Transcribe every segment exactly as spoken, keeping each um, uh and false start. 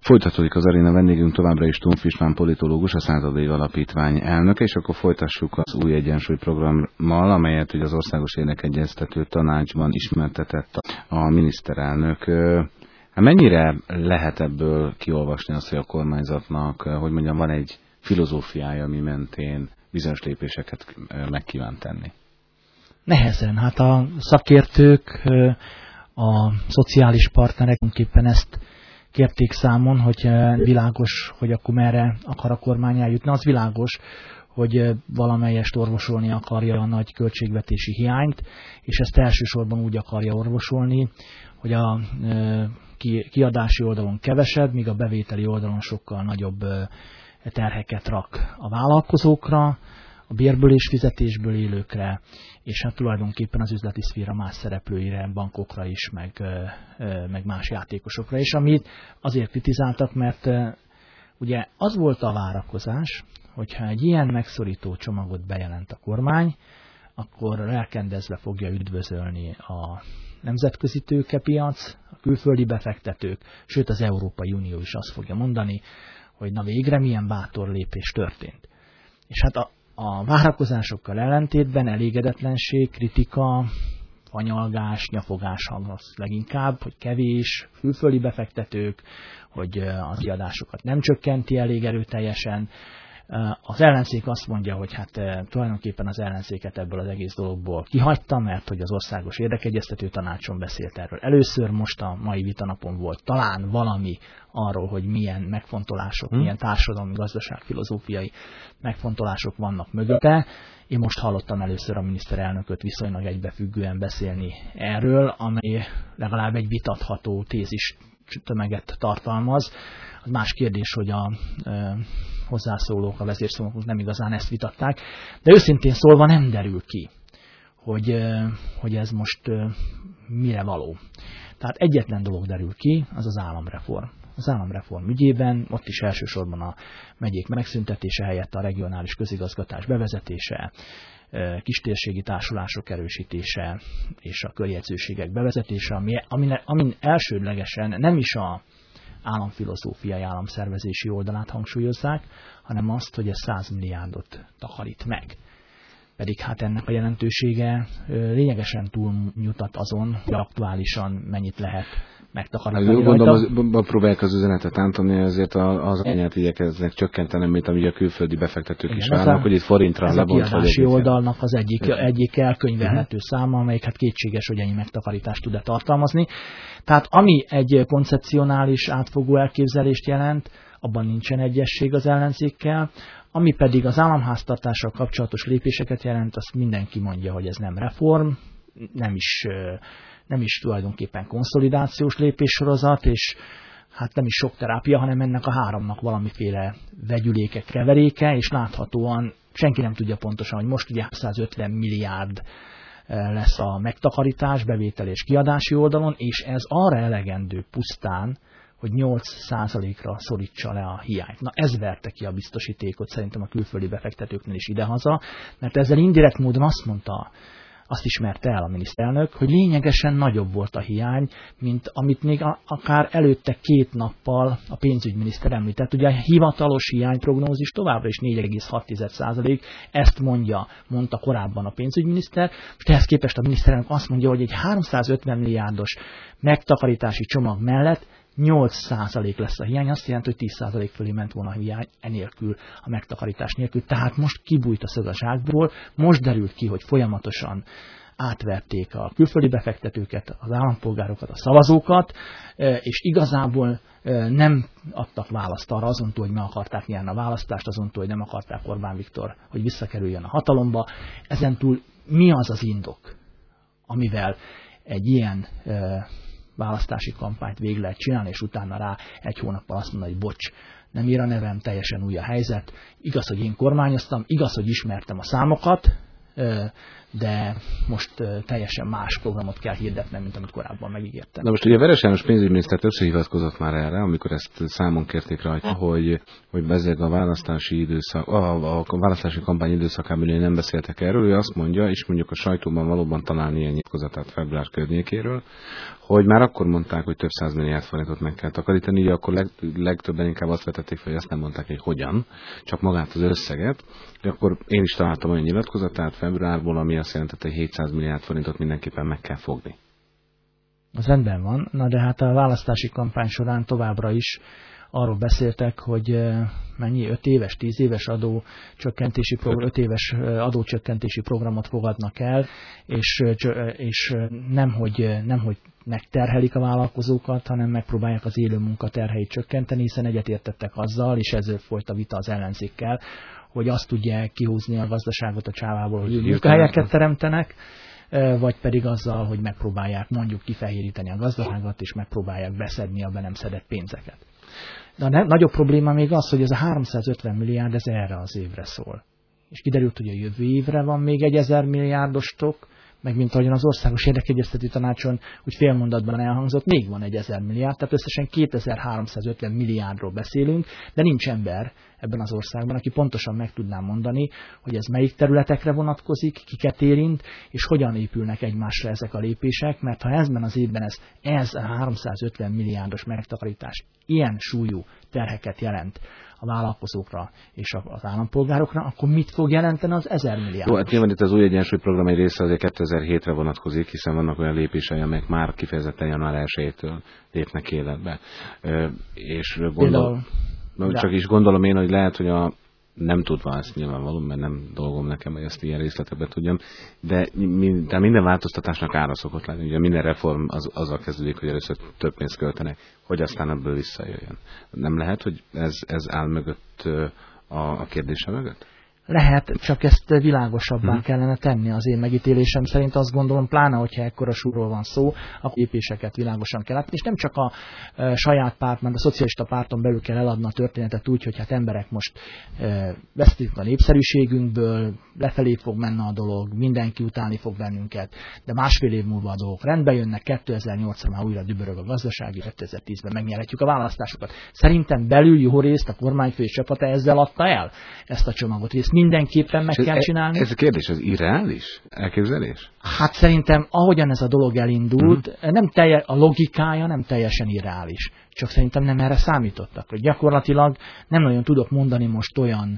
Folytatódik az aréna, vendégünk továbbra is Tóth István politológus, a Század Év Alapítvány elnöke, és akkor folytassuk az új egyensúly programmal, amelyet ugye az Országos Érdekegyeztető Tanácsban ismertetett a miniszterelnök. Hát mennyire lehet ebből kiolvasni azt, hogy a kormányzatnak, hogy mondjam, van egy filozófiája, ami mentén bizonyos lépéseket meg kíván tenni? Nehezen. Hát a szakértők, a szociális partnerek tulajdonképpen ezt kérték számon, hogy világos, hogy akkor merre akar a kormány eljutni. Az világos, hogy valamelyest orvosolni akarja a nagy költségvetési hiányt, és ezt elsősorban úgy akarja orvosolni, hogy a kiadási oldalon kevesebb, míg a bevételi oldalon sokkal nagyobb terheket rak a vállalkozókra, a bérből és fizetésből élőkre, és hát tulajdonképpen az üzleti szféra más szereplőire, bankokra is, meg, meg más játékosokra is, amit azért kritizáltak, mert ugye az volt a várakozás, hogyha egy ilyen megszorító csomagot bejelent a kormány, akkor lelkendezve fogja üdvözölni a nemzetközi tőkepiac, a külföldi befektetők, sőt az Európai Unió is azt fogja mondani, hogy na végre milyen bátor lépés történt. És hát a A várakozásokkal ellentétben elégedetlenség, kritika, fanyalgás, nyafogás az leginkább, hogy kevés, külföldi befektetők, hogy a kiadásokat nem csökkenti elég erőteljesen. Az ellenzék azt mondja, hogy hát tulajdonképpen az ellenzéket ebből az egész dologból kihagyta, mert hogy az Országos Érdekegyeztető Tanácson beszélt erről először, most a mai vitanapon volt talán valami arról, hogy milyen megfontolások, hmm. milyen társadalmi, gazdaságfilozófiai megfontolások vannak mögötte. Én most hallottam először a miniszterelnököt viszonylag egybefüggően beszélni erről, amely legalább egy vitatható tézis tömeget tartalmaz. Az más kérdés, hogy a e, hozzászólók, a vezérszólók nem igazán ezt vitatták, de őszintén szólva nem derül ki, hogy, e, hogy ez most e, mire való. Tehát egyetlen dolog derül ki, az az államreform. Az államreform ügyében, ott is elsősorban a megyék megszüntetése helyett a regionális közigazgatás bevezetése, kistérségi társulások erősítése és a körjegyzőségek bevezetése, ami, amin, amin elsődlegesen nem is a államfilozófiai, államszervezési oldalát hangsúlyozzák, hanem azt, hogy ez száz milliárdot takarít meg. Pedig hát ennek a jelentősége lényegesen túlmutat azon, hogy aktuálisan mennyit lehet megtakarítani. Hát, gondolom, próbálják az üzenetet ántani, azért az anyát igyekeznek csökkenteni, mint amíg a külföldi befektetők igen, is várnak, hogy itt forintra ez lebont. Ez a kiadási oldalnak az egyik, egyik elkönyvelhető uh-huh. száma, amelyik hát kétséges, hogy ennyi megtakarítást tud-e tartalmazni. Tehát ami egy koncepcionális átfogó elképzelést jelent, abban nincsen egyesség az ellenzékkel, ami pedig az államháztartással kapcsolatos lépéseket jelent, azt mindenki mondja, hogy ez nem reform, nem is, nem is tulajdonképpen konszolidációs lépéssorozat, és hát nem is sok terápia, hanem ennek a háromnak valamiféle vegyüléke, keveréke, és láthatóan senki nem tudja pontosan, hogy most ugye százötven milliárd lesz a megtakarítás, bevétel és kiadási oldalon, és ez arra elegendő pusztán, hogy nyolc százalékra szorítsa le a hiányt. Na ez verte ki a biztosítékot szerintem a külföldi befektetőknél is idehaza, mert ezzel indirekt módon azt mondta, azt ismerte el a miniszterelnök, hogy lényegesen nagyobb volt a hiány, mint amit még a, akár előtte két nappal a pénzügyminiszter említett. Ugye a hivatalos hiányprognózis továbbra is négy egész hat százalék, ezt mondja, mondta korábban a pénzügyminiszter, és ehhez képest a miniszterelnök azt mondja, hogy egy háromszázötven milliárdos megtakarítási csomag mellett nyolc százalék lesz a hiány, azt jelenti, hogy tíz százalék fölé ment volna a hiány enélkül, a megtakarítás nélkül. Tehát most kibújt a szög a zsákból, most derült ki, hogy folyamatosan átverték a külföldi befektetőket, az állampolgárokat, a szavazókat, és igazából nem adtak választ arra azontól, hogy meg akarták nyerni a választást, azontól, hogy nem akarták Orbán Viktor, hogy visszakerüljön a hatalomba. Ezentúl mi az az indok, amivel egy ilyen választási kampányt végig lehet csinálni, és utána rá egy hónappal azt mondani, hogy bocs, nem ír a nevem, teljesen új a helyzet. Igaz, hogy én kormányoztam, igaz, hogy ismertem a számokat, de most uh, teljesen más programot kell hirdetnem, mint amit korábban megígértem. Na most ugye Veres János pénzügyminiszter többször hivatkozott már erre, amikor ezt számon kérték rajta, hogy, hogy bezeg a választási időszak, a, a választási kampány időszakában nem beszéltek erről. Ő azt mondja, és mondjuk a sajtóban valóban találni ilyen nyilatkozatát február környékéről, hogy már akkor mondták, hogy több száz milliárd forintot meg kell takarítani, így akkor leg, legtöbben inkább azt vetették fel, hogy azt nem mondták, hogy hogyan, csak magát az összeget. De akkor én is találtam olyan nyilatkozatát februárból, ami azt jelentette, hogy hétszáz milliárd forintot mindenképpen meg kell fogni. Az rendben van, na de hát a választási kampány során továbbra is arról beszéltek, hogy mennyi öt éves, tíz éves adócsökkentési program, öt éves adócsökkentési programot fogadnak el, és, és nem, hogy, nem, hogy megterhelik a vállalkozókat, hanem megpróbálják az élő munka terheit csökkenteni, hiszen egyetértettek azzal, és ezzel folyt a vita az ellenzékkel, hogy azt tudják kihúzni a gazdaságot a csávából, hogy munkahelyeket teremtenek, vagy pedig azzal, hogy megpróbálják mondjuk kifehéríteni a gazdaságot, és megpróbálják beszedni a be nem szedett pénzeket. De a nagyobb probléma még az, hogy ez a háromszázötven milliárd, ez erre az évre szól. És kiderült, hogy a jövő évre van még egy ezer milliárdos stok, meg mint ahogyan az Országos Érdekegyeztető Tanácson úgy félmondatban elhangzott, még van egy ezer milliárd, tehát összesen kétezer-háromszázötven milliárdról beszélünk, de nincs ember ebben az országban, aki pontosan meg tudná mondani, hogy ez melyik területekre vonatkozik, kiket érint, és hogyan épülnek egymásra ezek a lépések, mert ha ezben az évben ez, ez a háromszázötven milliárdos megtakarítás ilyen súlyú terheket jelent a vállalkozókra és az állampolgárokra, akkor mit fog jelenteni az ezer milliárd? Jó, hát nyilván itt az új egyensúly program egy része azért kétezer-hétre vonatkozik, hiszen vannak olyan lépései, amelyek már kifejezetten január elsejétől lépnek életbe. És gondol, Például, csak is gondolom én, hogy lehet, hogy a nem tudva ezt nyilvánvalóan, mert nem dolgom nekem, hogy ezt ilyen részletekben tudjam, de minden változtatásnak ára szokott lenni. Ugye minden reform az, azzal kezdődik, hogy először több pénzt költenek, hogy aztán ebből visszajöjjön. Nem lehet, hogy ez, ez áll mögött a, a kérdése mögött? Lehet, csak ezt világosabbá hmm. kellene tenni az én megítélésem szerint. Azt gondolom, pláne, hogyha ekkora súlyról van szó, a lépéseket világosan kell látni, és nem csak a e, saját párt, mert a szocialista párton belül kell eladni a történetet úgy, hogy hát emberek most e, vesztik a népszerűségünkből, lefelé fog menni a dolog, mindenki utálni fog bennünket, de másfél év múlva a dolgok rendbe jönnek, kétezer-nyolcra már újra dübörög a gazdasági, kétezer-tízben megnyerhetjük a választásokat. Szerintem belül jó részt a kormányfő csapata ezzel adta el ezt a csomagot, és mindenképpen meg ez, kell csinálni. Ez a kérdés, az irreális elképzelés? Hát szerintem, ahogyan ez a dolog elindult, uh-huh. nem telje, a logikája nem teljesen irreális. Csak szerintem nem erre számítottak. Hogy gyakorlatilag nem nagyon tudok mondani most olyan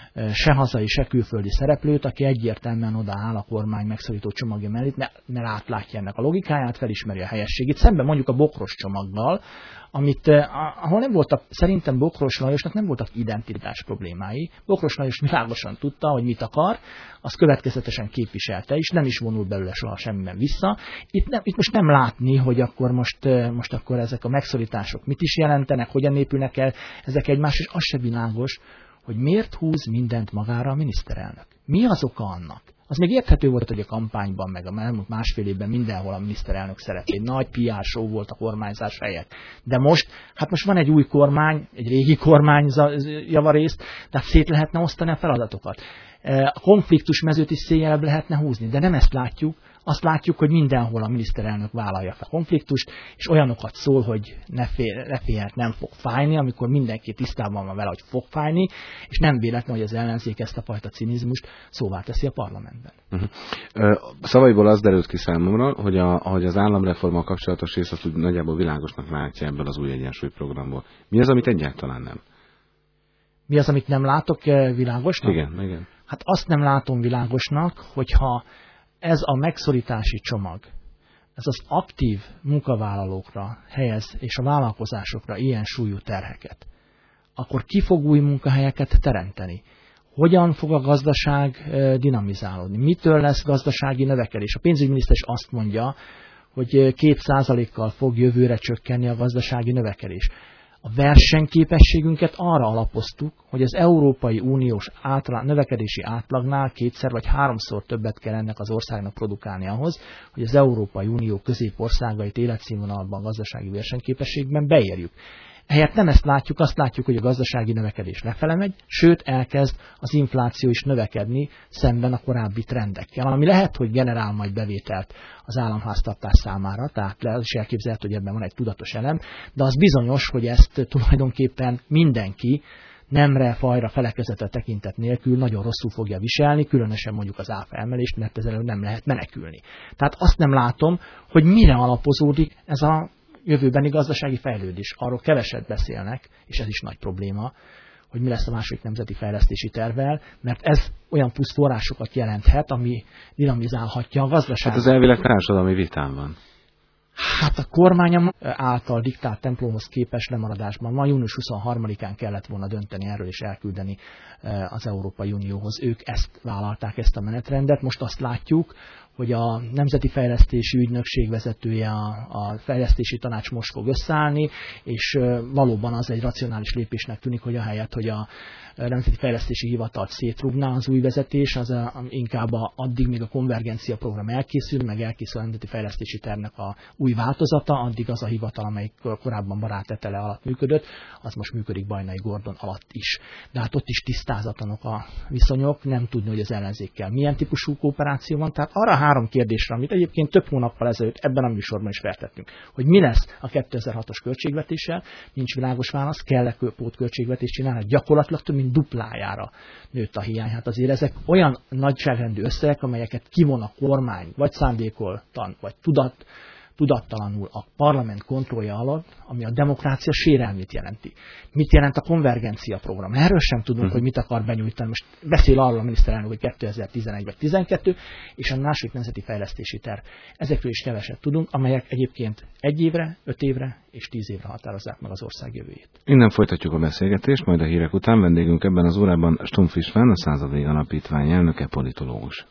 se hazai, se külföldi szereplőt, aki egyértelműen odaáll a kormány megszorító csomagja mellett, mert átlátja ennek a logikáját, felismeri a helyességét. Szemben mondjuk a Bokros csomaggal, amit, ahol nem voltak, szerintem Bokros Lajosnak nem voltak identitás problémái. Bokros Lajos világosan tudta, hogy mit akar, azt következetesen képviselte is, nem is vonult belőle soha semmiben vissza. Itt, nem, itt most nem látni, hogy akkor most, most akkor ezek a megszorítások mit is jelentenek, hogyan épülnek el ezek egymás, és az se világos, hogy miért húz mindent magára a miniszterelnök. Mi az oka annak? Az még érthető volt, hogy a kampányban, meg a elmúlt másfél évben mindenhol a miniszterelnök szerep. Egy nagy pé er show volt a kormányzás helyett. De most, hát most van egy új kormány, egy régi kormány javarészt, tehát szét lehetne osztani a feladatokat. A konfliktus mezőt is széjjel lehetne húzni, de nem ezt látjuk. Azt látjuk, hogy mindenhol a miniszterelnök vállalja fel a konfliktust, és olyanokat szól, hogy ne, fél, ne félhet, nem fog fájni, amikor mindenki tisztában van vele, hogy fog fájni, és nem véletlen, hogy az ellenzék ezt a fajta cinizmust szóvá teszi a parlamentben. Uh-huh. Szavaiból az derült ki számomra, hogy, a, hogy az államreformmal kapcsolatos rész azt úgy nagyjából világosnak látja ebből az új egyensúly programból. Mi az, amit egyáltalán nem? Mi az, amit nem látok világosnak? Igen, igen. Hát azt nem látom világosnak, hogyha ez a megszorítási csomag, ez az aktív munkavállalókra helyez, és a vállalkozásokra ilyen súlyú terheket, akkor ki fog új munkahelyeket teremteni? Hogyan fog a gazdaság dinamizálódni? Mitől lesz gazdasági növekedés? A pénzügyminiszter is azt mondja, hogy két százalékkal fog jövőre csökkenni a gazdasági növekedés. A versenyképességünket arra alapoztuk, hogy az Európai Uniós átlag, növekedési átlagnál kétszer vagy háromszor többet kell ennek az országnak produkálni ahhoz, hogy az Európai Unió középországait életszínvonalban, gazdasági versenyképességben beérjük. Helyett nem ezt látjuk, azt látjuk, hogy a gazdasági növekedés lefele megy, sőt elkezd az infláció is növekedni szemben a korábbi trendekkel, ami lehet, hogy generál majd bevételt az államháztartás számára, tehát le is elképzelhető, hogy ebben van egy tudatos elem, de az bizonyos, hogy ezt tulajdonképpen mindenki nemre, fajra, felekezete tekintet nélkül nagyon rosszul fogja viselni, különösen mondjuk az áfa emelést, mert ezzel nem lehet menekülni. Tehát azt nem látom, hogy mire alapozódik ez a jövőbeni gazdasági fejlődés. Arról keveset beszélnek, és ez is nagy probléma, hogy mi lesz a második nemzeti fejlesztési tervvel, mert ez olyan plusz forrásokat jelenthet, ami dinamizálhatja a gazdaságot. Hát az elvileg társadalmi vitán van. Hát a kormány által diktált templomhoz képes lemaradásban van. június huszonharmadikán kellett volna dönteni erről és elküldeni az Európai Unióhoz. Ők ezt vállalták, ezt a menetrendet. Most azt látjuk, hogy a Nemzeti Fejlesztési Ügynökség vezetője, a, a Fejlesztési Tanács most fog összeállni, és valóban az egy racionális lépésnek tűnik, hogy ahelyett, hogy a Nemzeti Fejlesztési Hivatalt szétrúgná az új vezetés, az a, inkább a, addig, míg a konvergencia program elkészül, meg elkészül a Nemzeti Fejlesztési Tervnek a új változata, addig az a hivatal, amelyik korábban baráttetele alatt működött, az most működik Bajnai Gordon alatt is. De hát ott is tisztázatlanok a viszonyok, nem tudni, hogy az ellenzékkel milyen típusú kooperáció van. Tehát arra három kérdésre, amit egyébként több hónappal ezelőtt ebben a műsorban is feltettünk, hogy mi lesz a kétezer-hatos költségvetéssel, nincs világos válasz, kell-e pótköltségvetést csinálni, gyakorlatilag több mint duplájára nőtt a hiány. Hát azért ezek olyan nagyságrendű összegek, amelyeket kivon a kormány, vagy szándékoltan, vagy tudat, tudattalanul a parlament kontrollja alatt, ami a demokrácia sérelmét jelenti. Mit jelent a konvergencia program? Erről sem tudunk, hmm. hogy mit akar benyújtani. Most beszél arról a miniszterelnök, hogy kétezer-tizenegy vagy tizenkettő, és a második nemzeti fejlesztési terv. Ezekről is keveset tudunk, amelyek egyébként egy évre, öt évre és tíz évre határozzák meg az ország jövőjét. Innen folytatjuk a beszélgetést, majd a hírek után vendégünk ebben az órában Stumpf István, a Század Vég Alapítvány elnöke, politológus.